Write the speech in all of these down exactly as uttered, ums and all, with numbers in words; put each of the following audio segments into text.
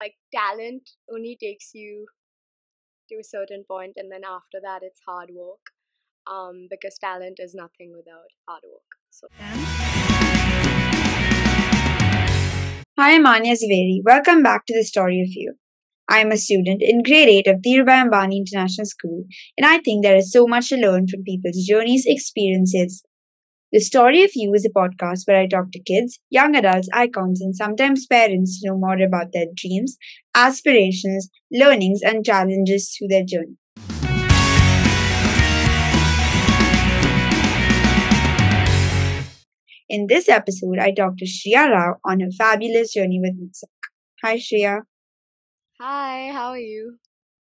Like talent only takes you to a certain point, and then after that, it's hard work. Um, because talent is nothing without hard work. So Hi, I'm Anya Zveri. Welcome back to the Story of You. I'm a student in grade eight of Dhirubhai Ambani International School, and I think there is so much to learn from people's journeys, experiences. The Story of You is a podcast where I talk to kids, young adults, icons, and sometimes parents to know more about their dreams, aspirations, learnings, and challenges through their journey. In this episode, I talked to Shreya Rao on her fabulous journey with music. Hi, Shreya. hi, how are you?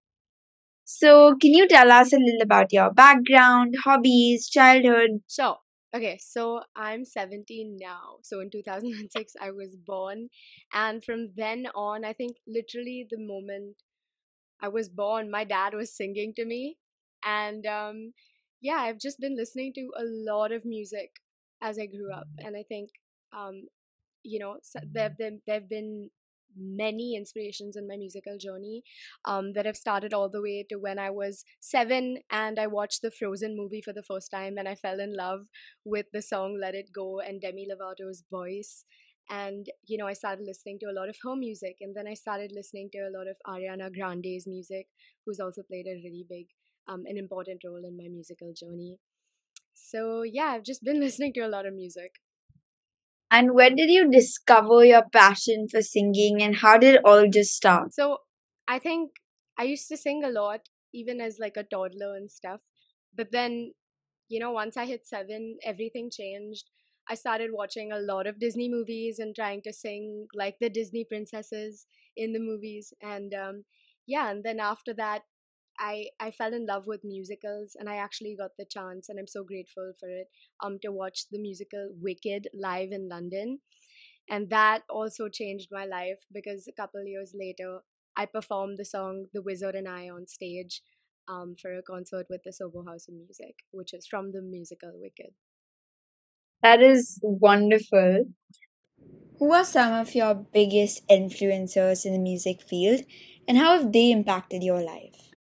So, can you tell us a little about your background, hobbies, childhood? Sure. Okay, so I'm seventeen now. So in two thousand six, I was born. And from then on, I think literally the moment I was born, my dad was singing to me. And um, yeah, I've just been listening to a lot of music as I grew up. And I think, um, you know, so there there there've been many inspirations in my musical journey um, that have started all the way to when I was seven and I watched the Frozen movie for the first time and I fell in love with the song Let It Go and Demi Lovato's voice. And you know, I started listening to a lot of her music, and then I started listening to a lot of Ariana Grande's music, who's also played a really big, um, an important role in my musical journey. So yeah, I've just been listening to a lot of music. And when did you discover your passion for singing and how did it all just start? So I think I used to sing a lot, even as like a toddler and stuff. But then, you know, once I hit seven, everything changed. I started watching a lot of Disney movies and trying to sing like the Disney princesses in the movies. And um, yeah, and then after that, I, I fell in love with musicals, and I actually got the chance, and I'm so grateful for it, um, to watch the musical Wicked live in London. And that also changed my life because a couple years later, I performed the song The Wizard and I on stage um, for a concert with the Soho House of Music, which is from the musical Wicked. That is wonderful. Who are some of your biggest influencers in the music field and how have they impacted your life?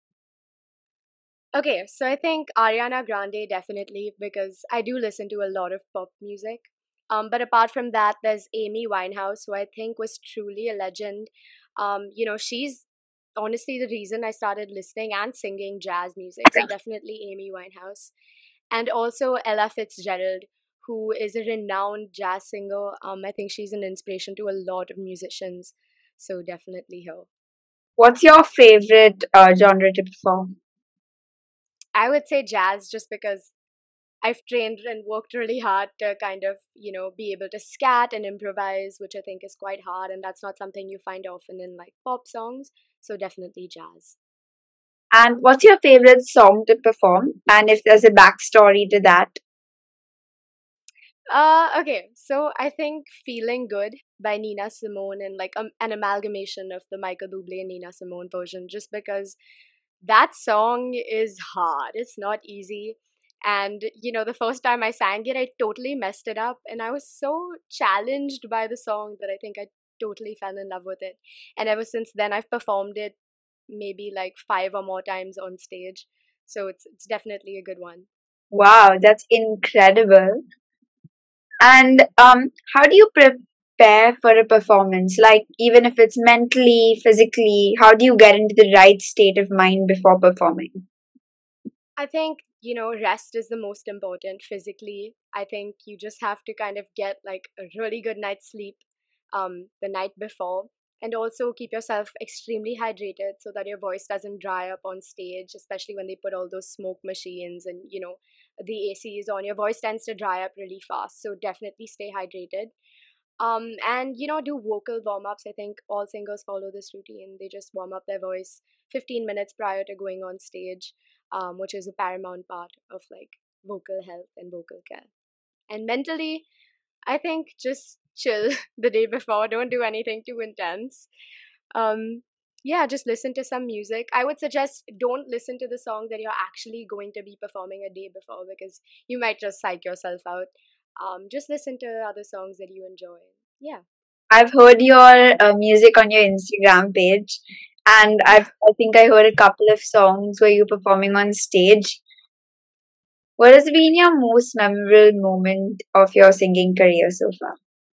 Okay, so I think Ariana Grande definitely, because I do listen to a lot of pop music. Um, but apart from that, there's Amy Winehouse, who I think was truly a legend. Um, you know, she's honestly the reason I started listening and singing jazz music. So definitely Amy Winehouse. And also Ella Fitzgerald, who is a renowned jazz singer. Um, I think she's an inspiration to a lot of musicians. So definitely her. What's your favorite uh, genre to perform? I would say jazz just because I've trained and worked really hard to kind of, you know, be able to scat and improvise, which I think is quite hard. And that's not something you find often in like pop songs. So definitely jazz. And what's your favorite song to perform? And if there's a backstory to that? Uh, okay. So I think Feeling Good by Nina Simone and like um, an amalgamation of the Michael Bublé and Nina Simone version, just because that song is hard. It's not easy. And, you know, the first time I sang it, I totally messed it up. And I was so challenged by the song that I think I totally fell in love with it. And ever since then, I've performed it maybe like five or more times on stage. So it's, it's definitely a good one. Wow, that's incredible. And um, how do you prepare for a performance? Like, even if it's mentally, physically, how do you get into the right state of mind before performing? I think, you know, rest is the most important physically. I think you just have to kind of get like a really good night's sleep um, the night before, and also keep yourself extremely hydrated so that your voice doesn't dry up on stage, especially when they put all those smoke machines and, you know, the A C is on. Your voice tends to dry up really fast. So definitely stay hydrated. Um, and, you know, do vocal warm ups. I think all singers follow this routine. They just warm up their voice fifteen minutes prior to going on stage, um, which is a paramount part of like vocal health and vocal care. And mentally, I think just chill the day before. Don't do anything too intense. Um, yeah, just listen to some music. I would suggest don't listen to the song that you're actually going to be performing a day before because you might just psych yourself out. Um, just listen to other songs that you enjoy. Yeah. I've heard your uh, music on your Instagram page, and I've I think I heard a couple of songs where you're performing on stage. What has been your most memorable moment of your singing career so far?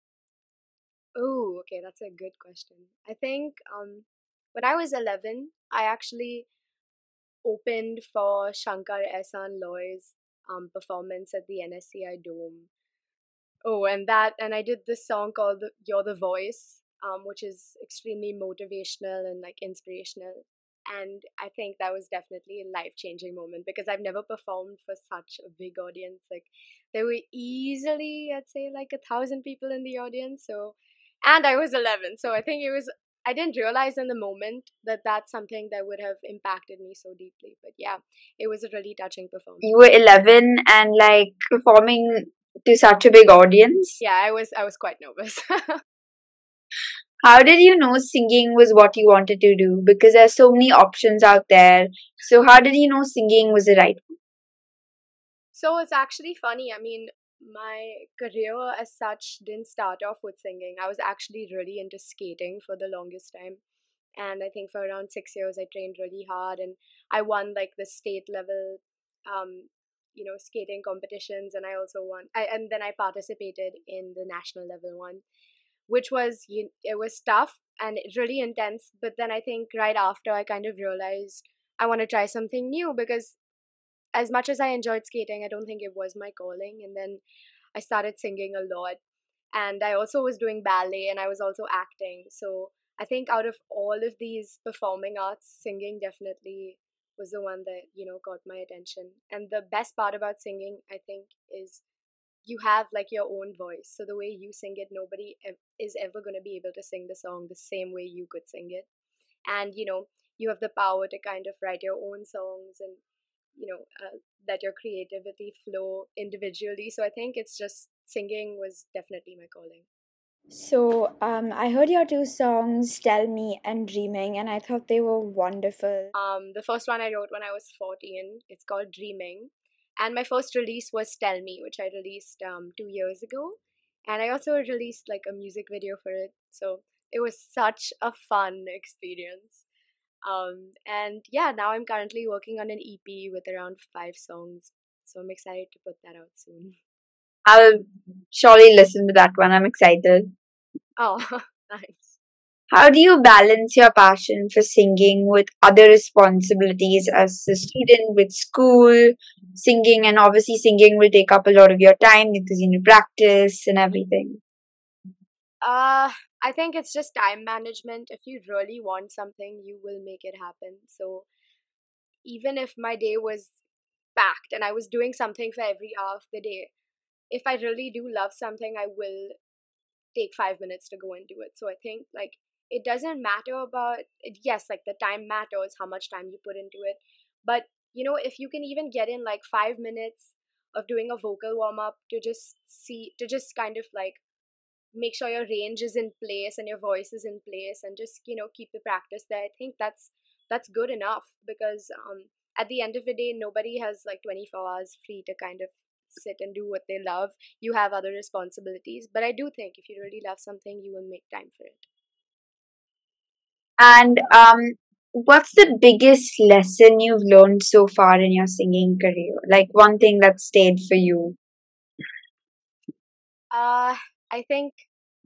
Oh, okay, that's a good question. I think um, when I was eleven, I actually opened for Shankar Ehsaan Loy's um, performance at the N S C I Dome. Oh, and that, and I did this song called the, You're the Voice, um, which is extremely motivational and like inspirational. And I think that was definitely a life changing moment because I've never performed for such a big audience. Like, there were easily, I'd say, like a thousand people in the audience. So, and I was eleven. So I think it was, I didn't realize in the moment that that's something that would have impacted me so deeply. But yeah, it was a really touching You performance. were eleven and like performing to such a big audience. Yeah, I was, I was quite nervous. How did you know singing was what you wanted to do? Because there's so many options out there. So how did you know singing was the right So it's actually funny. I mean, my career as such didn't start off with singing. I was actually really into skating for the longest time. And I think for around six years, I trained really hard and I won like the state level, um, you know, skating competitions. And I also won, I, and then I participated in the national level one, which was, you- it was tough and really intense. But then I think right after, I kind of realized I want to try something new because as much as I enjoyed skating, I don't think it was my calling. And then I started singing a lot. And I also was doing ballet and I was also acting. So I think out of all of these performing arts, singing definitely was the one that, you know, caught my attention. And the best part about singing, I think, is you have like your own voice. So the way you sing it, nobody ev- is ever going to be able to sing the song the same way you could sing it. And, you know, you have the power to kind of write your own songs and you know uh, let your creativity flow individually. So I think it's just singing was definitely my calling. So, um, I heard your two songs, Tell Me and Dreaming, and I thought they were wonderful. Um the first one I wrote when I was fourteen, it's called Dreaming, and my first release was Tell Me, which I released um two years ago, and I also released like a music video for it. So it was such a fun experience. Um and yeah, now I'm currently working on an EP with around five songs, so I'm excited to put that out soon. I'll surely listen to that one. I'm excited. Oh, nice. How do you balance your passion for singing with other responsibilities as a student with school, singing, and obviously singing will take up a lot of your time because you need practice and everything. Uh, I think it's just time management. If you really want something, you will make it happen. So even if my day was packed and I was doing something for every hour of the day, if I really do love something, I will take five minutes to go and do it. So I think like it doesn't matter about it. Yes, like the time matters, how much time you put into it. But you know, if you can even get in like five minutes of doing a vocal warm up to just see, to just kind of like make sure your range is in place and your voice is in place and just you know keep the practice there, I think that's that's good enough because um at the end of the day nobody has like twenty-four hours free to kind of sit and do what they love. You have other responsibilities, but I do think if you really love something you will make time for it. And um, what's the biggest lesson you've learned so far in your singing career? Like one thing that stayed for you? uh I think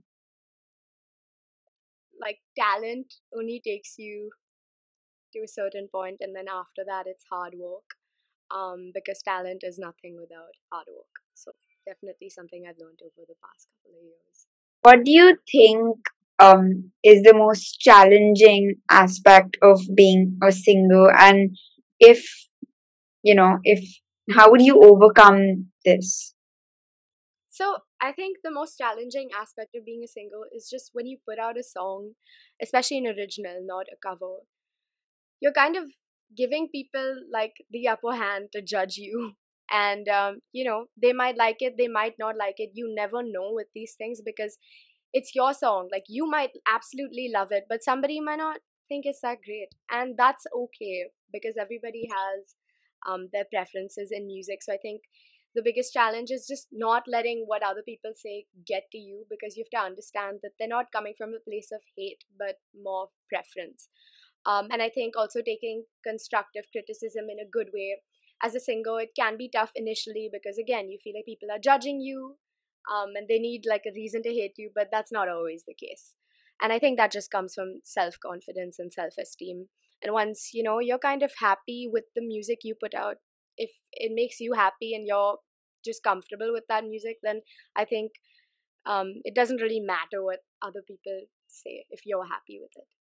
like talent only takes you to a certain point and then after that it's hard work, um, because talent is nothing without hard work. So definitely something I've learned over the past couple of years. What do you think um, is the most challenging aspect of being a singer? And if, you know, if, how would you overcome this? So I think the most challenging aspect of being a singer is just when you put out a song, especially an original, not a cover, you're kind of giving people like the upper hand to judge you. And, um, you know, they might like it, they might not like it. You never know with these things because it's your song. Like, you might absolutely love it, but somebody might not think it's that great. And that's okay because everybody has um, their preferences in music. So I think the biggest challenge is just not letting what other people say get to you, because you have to understand that they're not coming from a place of hate but more of preference. Um, and I think also taking constructive criticism in a good way. As a singer, it can be tough initially because, again, you feel like people are judging you, um, and they need like a reason to hate you, but that's not always the case. And I think that just comes from self confidence and self esteem. And once you know you're kind of happy with the music you put out, if it makes you happy and you're just comfortable with that music, then I think um, it doesn't really matter what other people say if you're happy with it.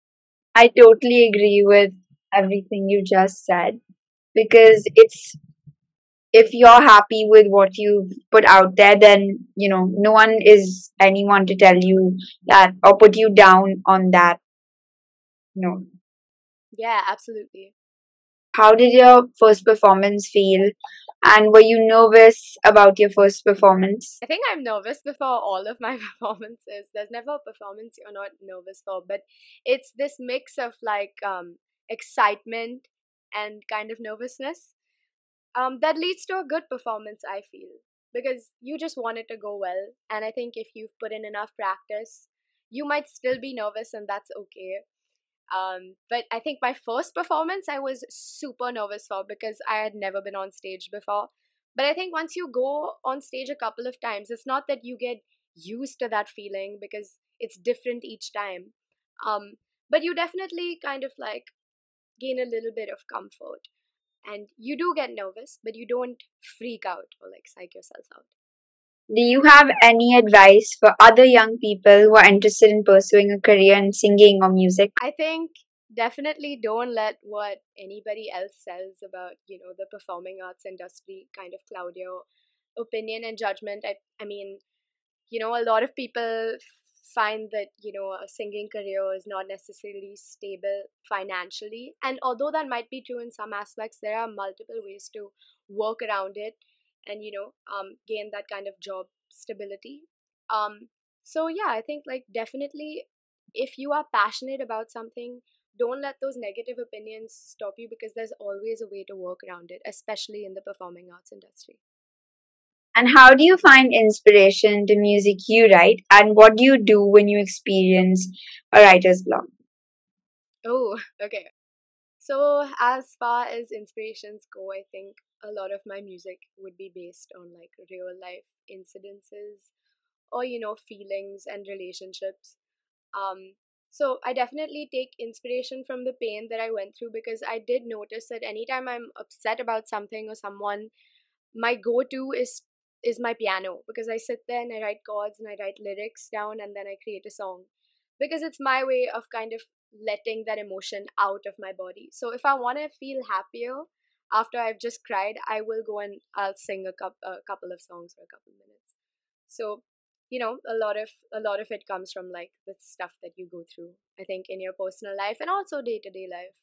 I totally agree with everything you just said because it's if you're happy with what you've put out there, then you know no one is anyone to tell you that or put you down on that. No. Yeah, absolutely. How did your first performance feel? And were you nervous about your first performance? I think I'm nervous before all of my performances. There's never a performance you're not nervous for, but it's this mix of like um, excitement and kind of nervousness um, that leads to a good performance, I feel, because you just want it to go well. And I think if you've put in enough practice, you might still be nervous, and that's okay. Um, but I think my first performance I was super nervous for because I had never been on stage before. But I think once you go on stage a couple of times, it's not that you get used to that feeling because it's different each time. Um, but you definitely kind of like gain a little bit of comfort. And you do get nervous, but you don't freak out or like psych yourself out. Do you have any advice for other young people who are interested in pursuing a career in singing or music? I think definitely don't let what anybody else says about, you know, the performing arts industry kind of cloud your opinion and judgment. I, I mean, you know, a lot of people find that, you know, a singing career is not necessarily stable financially. And although that might be true in some aspects, there are multiple ways to work around it and, you know, um, gain that kind of job stability. Um, so, yeah, I think like definitely if you are passionate about something, don't let those negative opinions stop you because there's always a way to work around it, especially in the performing arts industry. And how do you find inspiration to music you write? And what do you do when you experience a writer's block? Oh, okay. So, as far as inspirations go, I think a lot of my music would be based on like real life incidences or, you know, feelings and relationships. Um, so, I definitely take inspiration from the pain that I went through because I did notice that anytime I'm upset about something or someone, my go to is is my piano because I sit there and I write chords and I write lyrics down and then I create a song because it's my way of kind of letting that emotion out of my body. So if I want to feel happier after I've just cried, I will go and I'll sing a, cup, a couple of songs for a couple minutes. So you know a lot of a lot of it comes from like the stuff that you go through, I think, in your personal life and also day-to-day life.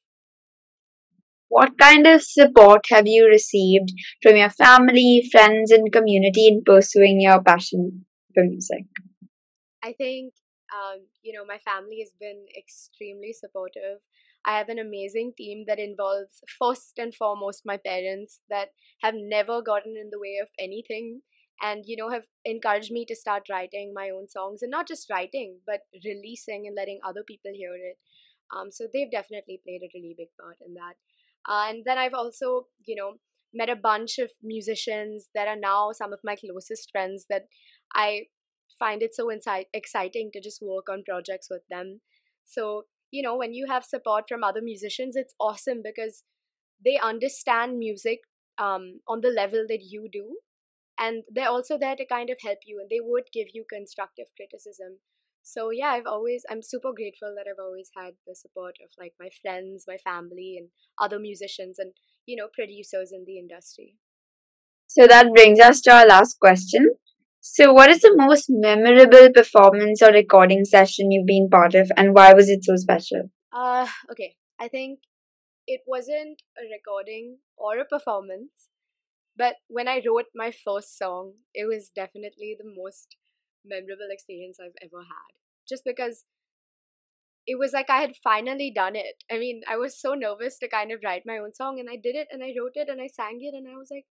What kind of support have you received from your family, friends, and community in pursuing your passion for music? I think um, you know my family has been extremely supportive. I have an amazing team that involves first and foremost my parents that have never gotten in the way of anything and you know have encouraged me to start writing my own songs, and not just writing but releasing and letting other people hear it. Um, so they've definitely played a really big part in that. Uh, and then I've also you know met a bunch of musicians that are now some of my closest friends that I find it so insight exciting to just work on projects with them. So, you know, when you have support from other musicians, it's awesome because they understand music um, on the level that you do. And they're also there to kind of help you and they would give you constructive criticism. So, yeah, I've always, I'm super grateful that I've always had the support of like my friends, my family, and other musicians and, you know, producers in the industry. So that brings us to our last question. So, what is the most memorable performance or recording session you've been part of, and why was it so special? Uh, okay. I think it wasn't a recording or a performance, but when I wrote my first song, it was definitely the most memorable experience I've ever had. Just because it was like I had finally done it. I mean, I was so nervous to kind of write my own song, and I did it, and I wrote it, and I sang it, and I was like,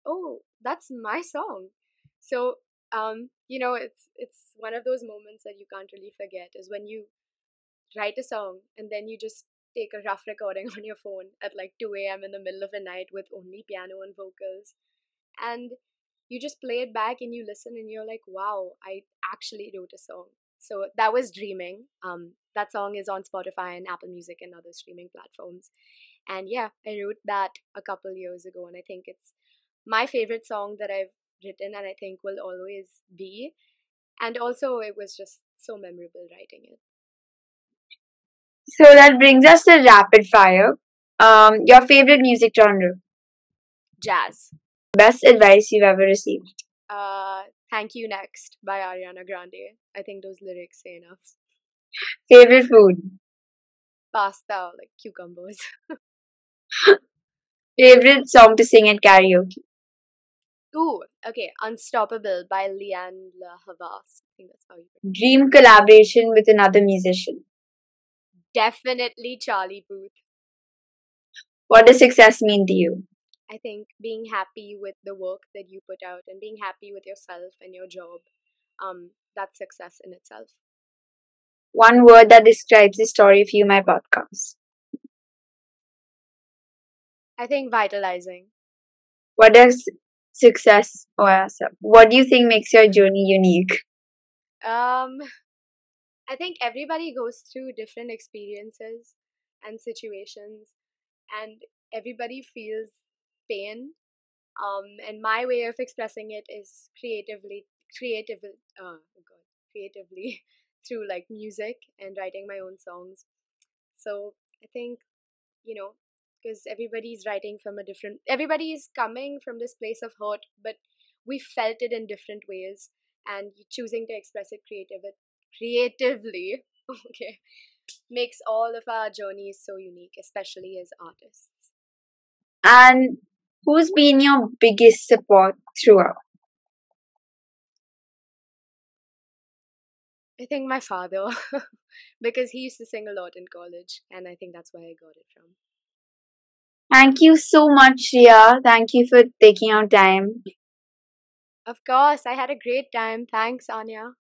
oh, that's my song. So, um, you know, it's it's one of those moments that you can't really forget is when you write a song and then you just take a rough recording on your phone at like two a m in the middle of the night with only piano and vocals, and you just play it back and you listen and you're like, wow, I actually wrote a song. So that was Dreaming. Um, that song is on Spotify and Apple Music and other streaming platforms. And yeah, I wrote that a couple years ago, and I think it's my favorite song that I've written, and I think will always be. And also, it was just so memorable writing it. So that brings us to rapid fire. Um, your favorite music genre? Jazz. Best advice you've ever received? Uh, Thank You Next by Ariana Grande. I think those lyrics say enough. Favorite food? Pasta, like cucumbers. Favorite song to sing at karaoke? Ooh, okay. Unstoppable by Leanne La Havas. I think that's how you pronounce Dream collaboration with another musician? it. Definitely Charlie Puth. What does success mean to you? I think being happy with the work that you put out and being happy with yourself and your job, um, that's success in itself. One word that describes the story of you, my podcast. I think vitalizing. What does success, oh, yeah, so what do you think makes your journey unique? Um, I think everybody goes through different experiences and situations, and everybody feels pain. Um, and my way of expressing it is creatively, creative, uh, oh God, creatively through like music and writing my own songs. So I think, you know, because everybody's writing from a different, everybody is coming from this place of hurt, but we felt it in different ways, and choosing to express it creative, creatively, okay, makes all of our journeys so unique, especially as artists. And who's been your biggest support throughout? I think my father, because he used to sing a lot in college, and I think that's where I got it from. Thank you so much, Ria. Thank you for taking out time. Of course, I had a great time. Thanks, Anya.